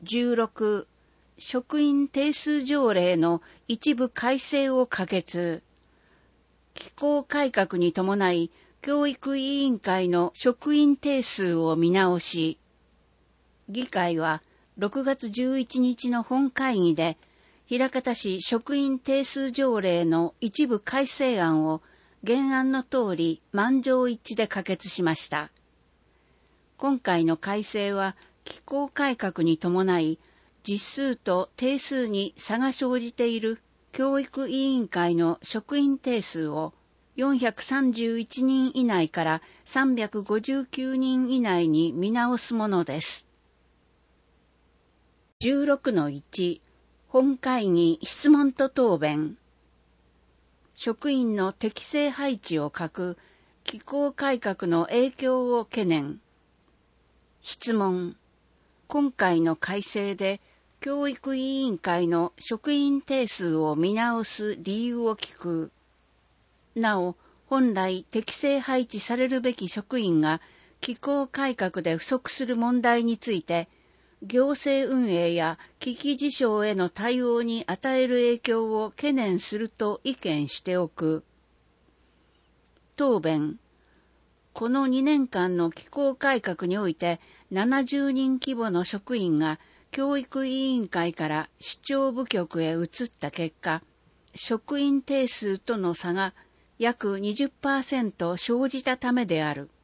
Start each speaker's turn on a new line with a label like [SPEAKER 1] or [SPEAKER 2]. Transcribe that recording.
[SPEAKER 1] 16、職員定数条例の一部改正を可決。機構改革に伴い、教育委員会の職員定数を見直し。議会は6月11日の本会議で、枚方市職員定数条例の一部改正案を原案の通り満場一致で可決しました。今回の改正は機構改革に伴い、実数と定数に差が生じている教育委員会の職員定数を431人以内から359人以内に見直すものです。16-1、本会議質問と答弁。職員の適正配置を欠く機構改革の影響を懸念。質問。今回の改正で教育委員会の職員定数を見直す理由を聞く。なお、本来適正配置されるべき職員が機構改革で不足する問題について、行政運営や危機事象への対応に与える影響を懸念すると意見しておく。答弁。この2年間の機構改革において70人規模の職員が教育委員会から市長部局へ移った結果、職員定数との差が約 20% 生じたためである。